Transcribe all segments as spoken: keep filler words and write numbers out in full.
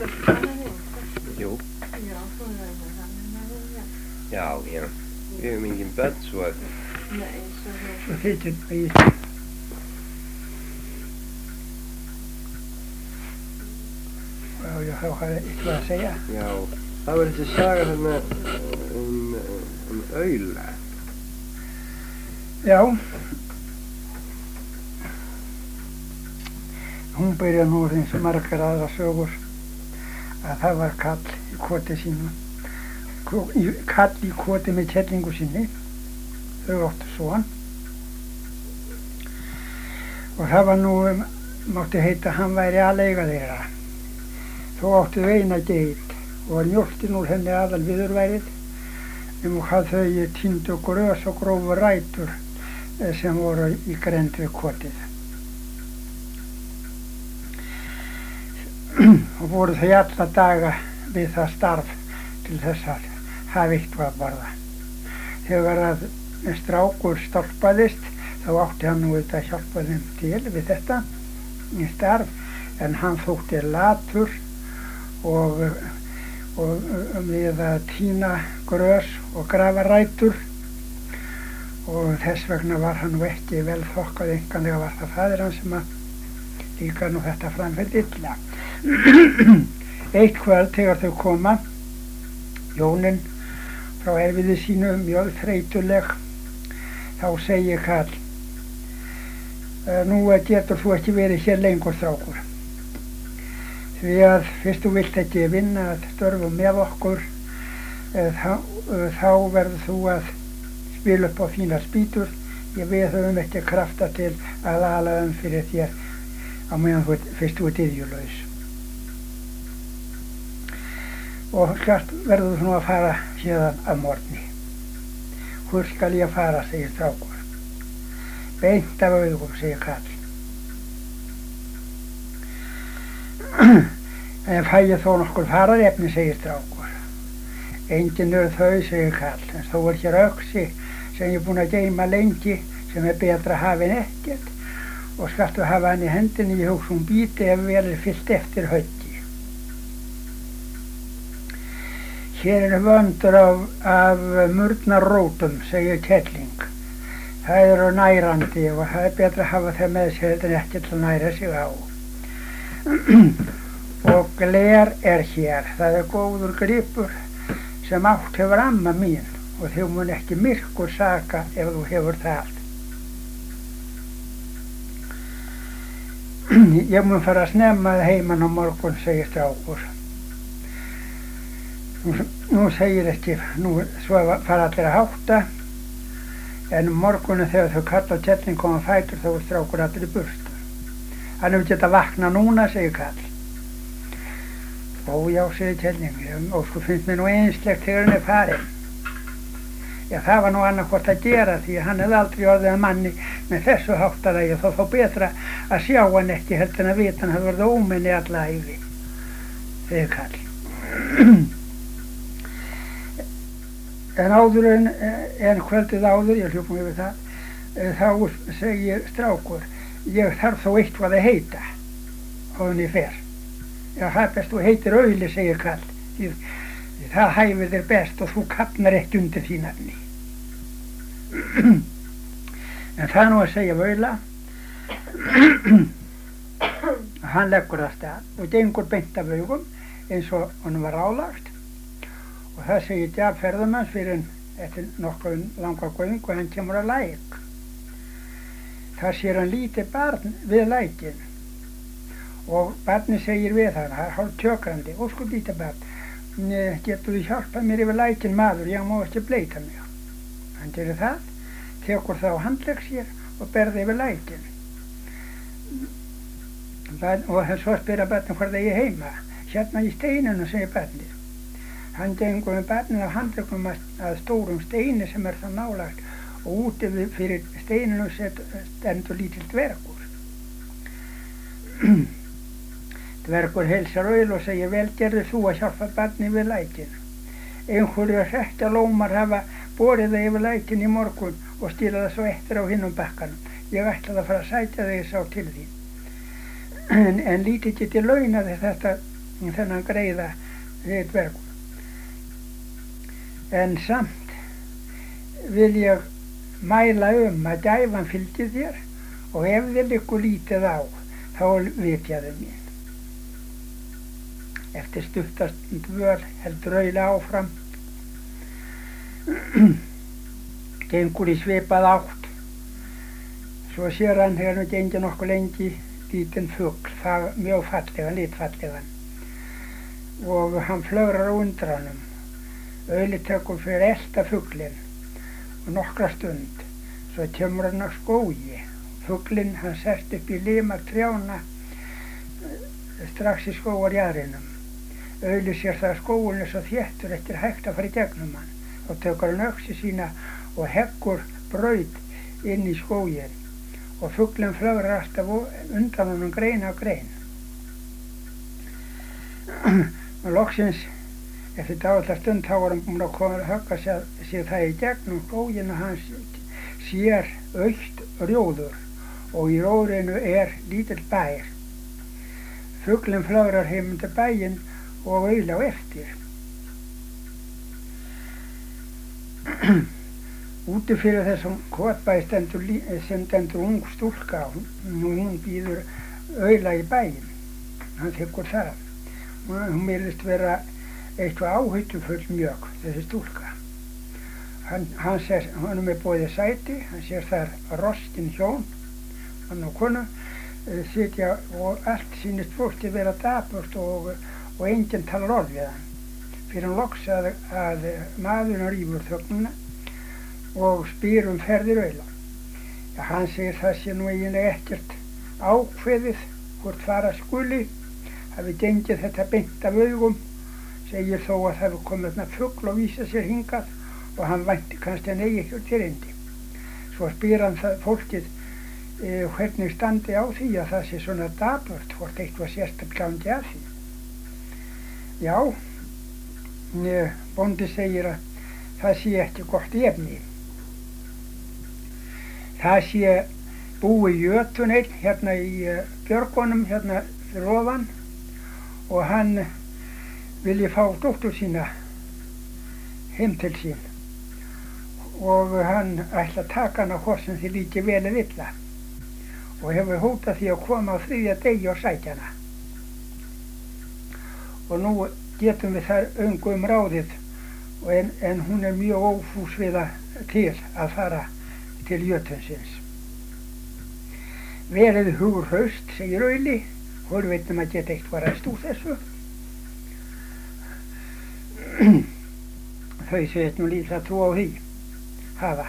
Jú. Já, svona er það. Já, já. Við höfum engin börn svo að... Nei, svo það. Svo þykir það í... Já, já, þá hafði eitthvað að segja. Já, það var þessi saga þarna um, um aula. Já. Hún byrja nú eins og margar aðra sögur að það var kall í koti sínu. Kall í koti með kellingu sinni. Þau áttu son. Og það var nú, mátti heita, hann væri aðeiga þeirra. Þó áttu þau eina geit og var mjólkin úr henni aðal viðurværið um hvað þau týndu grös og grófu rætur sem voru í grennd við kotið. Og voru þau alla daga við það starf til þess að hafa eitthvað að borða. Þegar að strákur stálpaðist þá átti hann nú þetta að hjálpa þeim til við þetta í starf, en hann þótti latur og, og við að týna grös og grafa rætur, og þess vegna var hann nú ekki vel þokkað, einkanlega var það faðir hann sem að líka nú þetta framfylgdi illa. Eitt kvöld þegar þau koma, hjónin frá erfiði sínu, mjög þreytuleg, þá segir Karl: nú getur þú ekki verið hér lengur, strákur, því að fyrst þú vilt ekki vinna að störfum með okkur, þá, þá verður þú að spila upp á þínar spýtur. Við höfum ekki krafta til að ala um fyrir þér á meðan þú fyrst þú ert iðjulaus. Og skalt verður þú nú að fara síðan að morgni. Hvor skal ég fara, segir strákur. Beint af augum, segir Karl. En fæ ég þó nokkur fararefni, segir strákur. Engin eru þau, segir Karl, en þó er hér öxi sem ég er búinn að geyma lengi, sem er betra að hafa en ekkert, og skaltu hafa hann í hendinni, ég hugsa hún bíti ef vel er fyllt eftir höggi. Hér er vöndur af, af murnarrótum, segir kelling. Það eru nærandi og það er betra að hafa það með sér en ekki til að næra sig á. Og gler er hér, það er góður gripur sem átt hefur amma mín, og þau mun ekki myrkur saka ef þú hefur það. Ég mun fara að snemma heiman á morgun, segir strákur. Nú, nú segir ekki, nú svo fara allir að hátta, en morgunu þegar þau Karl og kelling koma fætur þá er strákur allir í burtu. Hann hefur getað vakna núna, segir Karl. Ó já, segir kelling, og sko finnst mér nú einslegt þegar hann er farinn. Já, það var nú annarkvort að gera því að hann hefði aldrei orðið að manni með þessu háttarægi, þó þá betra að sjá hann ekki heldur en að vita hann hefði verið óminni alla ævi, segir Karl. En áður en, en kvöldið áður, ég hljópum yfir það, þá segir strákur: ég þarf þó eitthvað að heita áður en ég fer. Já, það er best þú heitir Auli, segir Karl, því, því það hæfir þér best og þú kafnar ekki undir því nafni. En það nú að segja Aula, hann leggur af stað og gengur beint af augum eins og honum var álagt, og það segir Gjaf ferðamanns fyrir en eftir nokkuð langa göng og hann kemur að læk. Það sér hann lítið barn við lækinn, og barni segir við hann, það er hálf tjökrandi: óskup lítið barn, getur þú hjálpað mér yfir lækinn, maður, ég má ekki bleita mig. Hann gerir það, tekur þá handlegg sér og berði yfir lækinn. Og svo spyrir barnið hvort það er heima. Hérna í steininu, segir barnið. Hann gengur með barnið á handleggum að stórum steini sem er það nálagt, og úti fyrir steininu stendur lítill dvergur. Dvergur heilsar Aul og segir: vel gerðir þú að hjálpa barni við lækinn. Einhverju hrekkjalómar hafa borið það yfir lækinn í morgun og stíla það svo eftir á hinum bakkanum. Ég ætlaði að fara að sækja þig sá til þín. En, en lítið get ég launaði þetta þennan greiða við dvergur. En samt vil ég mæla um að gæfan fylgir þér og ef þið liggur lítið á, þá vitjaðu mín. Eftir stuttast dvöl heldur Auðli áfram, gengur í svipað átt. Svo sér hann þegar hann gengi nokkuð lengi lítinn fugl, mjög fallegan, litfallegan. Og hann flögrar á undan honum. Auðli tekur fyrir að elta fuglinn og nokkra stund. Svo kemur hann á skógi. Fuglinn hann sest upp í limar trjána strax í skógarjaðrinum. Auðli sér það að skógurinn er svo þéttur eftir hægt að fara í gegnum hann. Þá tekur hann öxi sína og heggur braut inn í skóginn og fuglinn flögrar alltaf undan honum grein á grein. Og loksins eftir dálitla stund þá var hann búinn að koma að högga sér, sér það í gegnum skóginn og hann sér autt rjóður og í róðrinu er lítill bær. Fuglinn flögrar heim undir bæinn og Auðli á eftir. Úti fyrir þessum kotbæ stendur, sem stendur ung stúlka og hún býður Auðla í bæinn. Hann þykkur það. Hún virðist vera eitthvað áhættufull mjög, þessi stúlka. Hann, hann sér, hann er með boðið sæti, hann sér þar rostin hjón, hann og konu, sitja og allt sýnist fólki vera dapurt og, og enginn talar orð við hann. Fyrir hann loks að, að maðurinn rífur þögnina og spyr um ferðir Auðla. Ja, hann segir það sé nú eiginlega ekkert ákveðið hvort fara skuli, hafi gengið þetta beint af augum, segir þó að það hefur komið með fugl og vísa sér hingað og hann vænti kannski að eigi ekki til endi. Svo spyr hann það fólkið eh, hvernig standi á því að það sé svona dapurt, hvort eitthvað sérstaklega gangi að því. Já, bóndi segir að það sé ekki gott í efni. Það sé búi jötun einn hérna í uh, Björgunum, hérna fyrir ofan og hann vilji fá dóttur sína heim til sín og hann ætla að taka hana hvort sem því líki vel eða illa og hefur hótað því að koma á þriðja degi og sækja hana. Og nú getum við þar öngu um ráðið en, en hún er mjög ófús við að til að fara til jötunsins. Verið hugurhaust, segir Auðli, hún veitum að geta eitthvað ræst úr þessu. Þau segist nú líka að trú á því, hafa.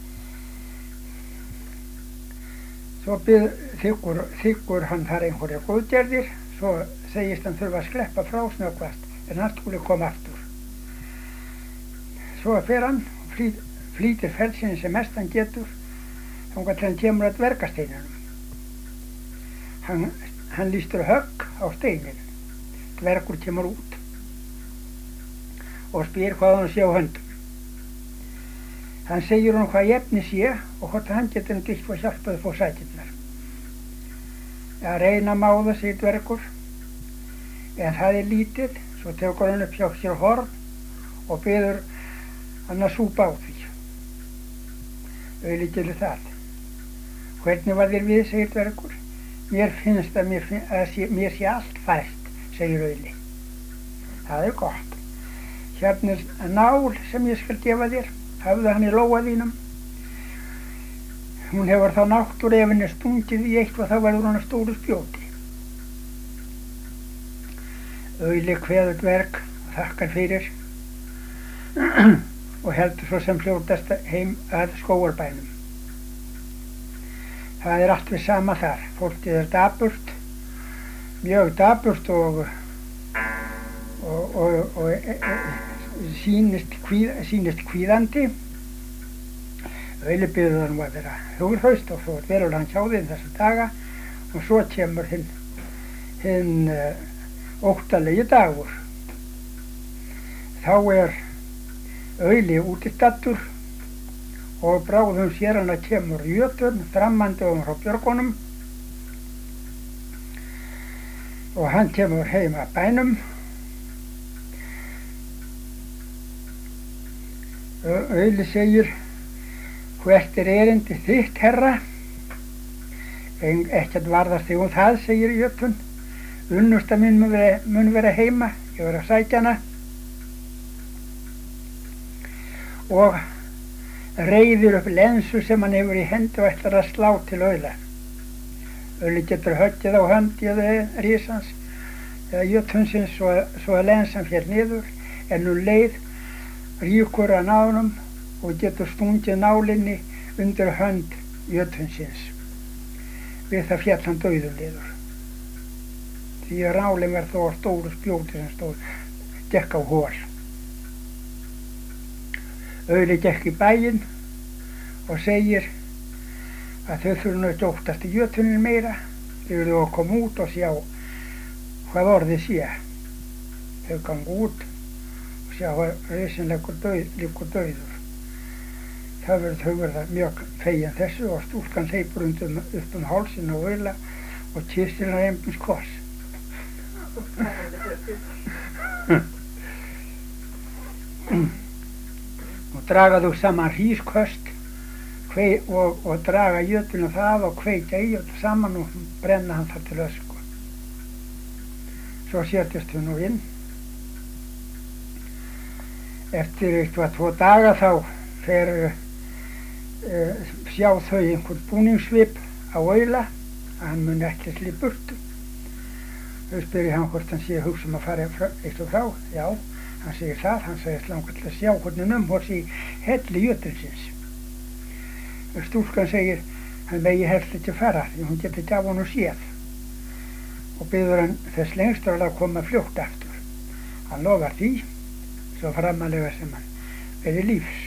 Svo byrð þykkur, þykkur hann þar einhverja góðgerðir, svo segist hann þurfa að sleppa frá snöggvast, en hann skuli koma aftur. Svo fer hann, flý, flýtir ferðsinn sem mest hann getur, þangað til hann kemur að dvergasteinunum. Hann, hann lýstur högg á steinin, dvergur kemur út og spyr hvað hann sé á höndum. Hann segir hann hvað efni sé og hvort hann getur hann ditt og hjálpaði fór sætirnar. Að reyna að máða, segir dvergur, en það er lítið, svo tekur hann upp hjá sér horn og biður hann að súpa á því. Auðli gerði það. Hvernig var þér við, segir dvergur? Mér finnst að mér, finn, að sé, mér sé allt fært, segir Auðli. Það er gott. Hérna er nál sem ég skal gefa þér, hafðu hann í lóa þínum. Hún hefur þá náttúr ef henni stungið í eitthvað þá verður hann að stóru spjóti. Auðli kveður dverg og þakkar fyrir og heldur svo sem fljótast heim að skógarbænum. Það er allt við sama þar. Fólkið er dapurt, mjög dapurt og, og, og, og e, e, sýnist, kvíð, sýnist kvíðandi. Auðli biður hann að vera hugurhaust og svo verður hann hjá þeim þessa daga og svo kemur hinn, hinn uh, óttalegi dagur. Þá er Auðli úti stattur og bráðum sér hann að kemur jötun framandi um frá Björgunum og hann kemur heim að bænum. Auðli segir, hvert er erindi þitt, herra? Ekkert varðast þig um það, segir jötun. Unnusta mín mun vera, mun vera heima, ég verð að sækja hana. Og reiðir upp lensu sem hann hefur í hendi og ætlar að slá til Auðla. Auðli getur höggið á höndið risans eða jötunsins svo, svo að lensan féll niður, en nú leið ríkur hann á honum og getur stungið nálinni undir hönd jötunsins. Við það féll hann dauður niður. Því að nálin var þó stóru spjóti sem stóð, gekk á hol. Auðli gekk í bæinn og segir að þau þurfum að óttast í jötunin meira. Þau eru að koma út og sjá hvað orðið sé. Þau ganga út og sjá hvað risinn liggur dauður. Það verður þau verða mjög fegin þessu og stúlkan hleypur um, upp um hálsinn og Auðla og kystir hann einbins kors. Og draga þú saman hrísköst kvei, og, og draga jötun og það og kveikja í og saman og brenna hann þar til ösku. Svo setjast þau nú inn. Eftir eitthvað tvo daga þá fer uh, sjá þau einhvern búningsvip á Auðla að hann mun ekki slípa burtu. Þau spyrir hann hvort hann sé að hugsa um að fara eitt og frá. Já, hann segir það, hann segist langar til að sjá hvernig umhors í helli jötunsins. Stúlkan segir hann megi helst ekki fara því hún geti ekki af honum séð og biður hann þess lengstur að koma fljótt aftur. Hann lofar því, svo framalega sem hann verið lífs.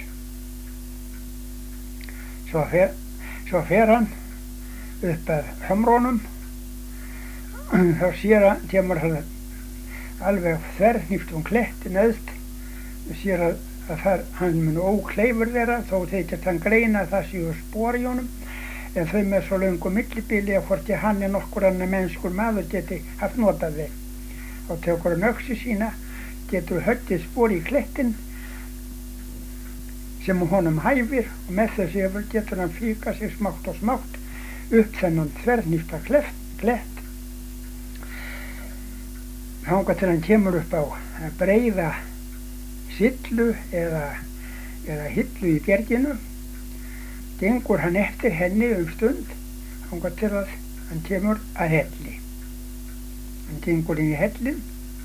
Svo fer, svo fer hann upp að hömrónum. Þá sér hann, kemur hann alveg þverrnýft um kletti neðst. Þú sér að, að þar, hann mun ókleifur þeirra, þó þykist hann greina að það séu spor í honum, en þau með svo löngu millibili að hvorki hann er nokkur annar mennskur maður geti haft notað þeim. Þá tekur hann öxi sína, getur höggið spor í klettin sem honum hæfir og með þessi öfur getur hann fíka sig smátt og smátt upp þennan þverrnýfta klett. Þangað til hann kemur upp á breiða sillu eða, eða hillu í bjerginu. Gengur hann eftir henni um stund, þangað til að hann kemur að helli. Hann gengur inn í hellin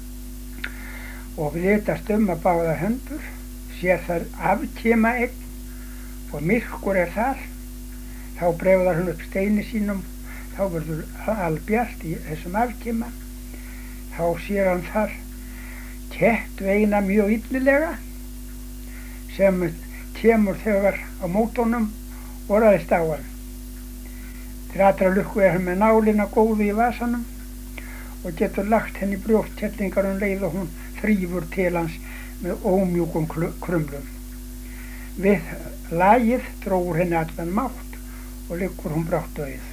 og litast um að báða hendur, sér þar afkima egg og myrkur er þar. Þá bregðar hann upp steini sínum, þá verður albjart í þessum afkima. Þá sér hann þar kett veina mjög illilega sem kemur þegar á mótunum og ræðist á hann. Til allra lukku er hann með nálina góðu í vasanum og getur lagt henni brjóstkellingar um leið og hún þrífur til hans með ómjúkum krumlum. Við lagið dróur henni allan mátt og liggur hún brátt auð.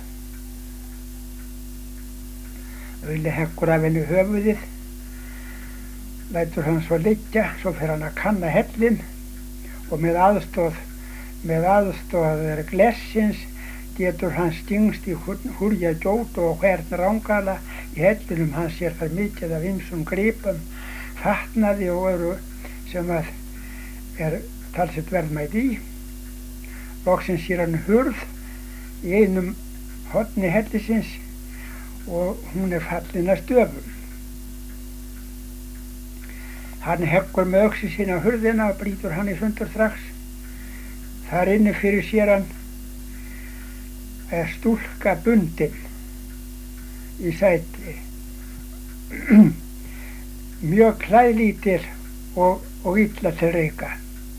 Auðli heggur af henni höfuðið, lætur hann svo liggja, svo fer hann að kanna hellinn og með aðstoð, með aðstoð glessins getur hann stingst í hurja gjót og hvern rángala í hellinum. Hann sér þar mikið af ýmsum gripum, fatnaði og öðru sem að er talsett verðmætt í. Loksins sér hann hurð í einum horni hellisins og hún er fallin að stöfum. Hann heggur með öxi sína á hurðina og brýtur hann í sundur strax. Þar inni fyrir sér hann er stúlka bundin í sæti, mjög klæðlítil og, og illa til reika.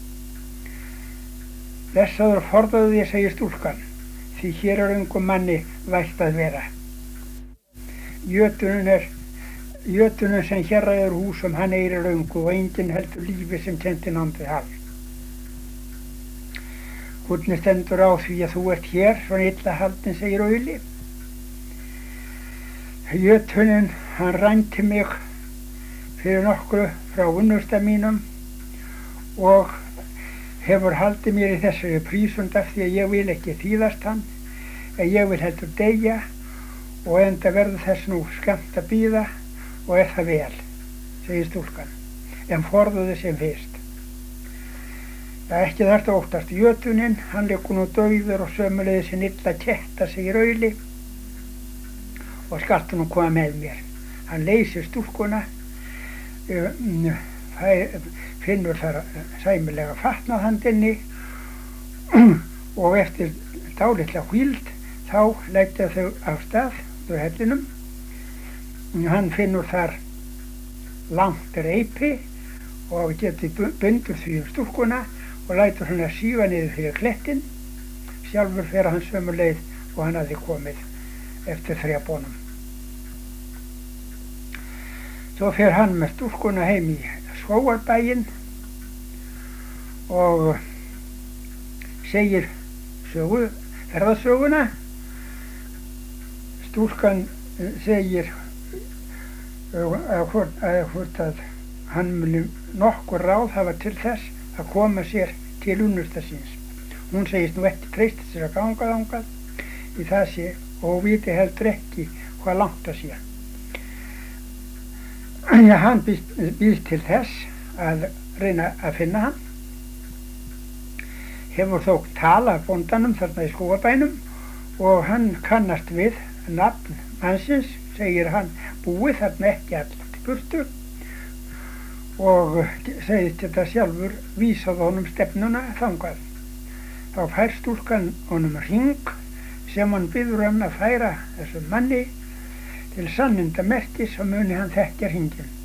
Blessaður forðaðu þér, segir stúlkan, því hér er ungum manni vægt að vera. Jötunin er jötunin sem hér ræður húsum, hann eirir löngu og enginn heldur lífi sem kendi nánd við hann. Hvernig stendur á því að þú ert hér, svona illa haldin, segir Auðli. Jötunin hann rænti mig fyrir nokkru frá unnusta mínum og hefur haldið mér í þessari prísund af því að ég vil ekki þýðast hann, en ég vil heldur deyja og enda verður þess nú skammt að bíða og er það vel, segir stúlkan, en forðuði sem fyrst. Það er ekki þarft að óttast jötuninn, hann liggur nú dauður og sömuleiðis en illa ketta, segir Auðli, og skaltu nú koma með mér. Hann leysir stúlkuna, finnur þar sæmilega fatnað handinni og eftir dálitla hvíld þá leggja þau af stað úr hellinum. Hann finnur þar langt reipi og geti bundur því um stúlkuna og lætur hann að síga niður fyrir klettin. Sjálfur fer hann sömu leið og hann hafði komið eftir þrjabónum. Svo fer hann með stúlkuna heim í skógarbæinn og segir sögu, ferðasöguna. Stúlkan segir að hvort að hann muni nokkur ráð hafa til þess að koma sér til unnusta síns. Hún segist nú ekki treysta sér að ganga þangað í það sé og viti heldur ekki hvað langt það sé. Ja, hann býst, býst til þess að reyna að finna hann. Hefur þó talað bóndanum þarna í skógarbænum og hann kannast við nafn mannsins, segir hann búið þarna ekki allt í burtu og segist þetta sjálfur vísað honum stefnuna þangað. Þá fær stúlkan honum hring sem hann biður hann að færa þessum manni til sannindamerkis og muni hann þekkja hringinn.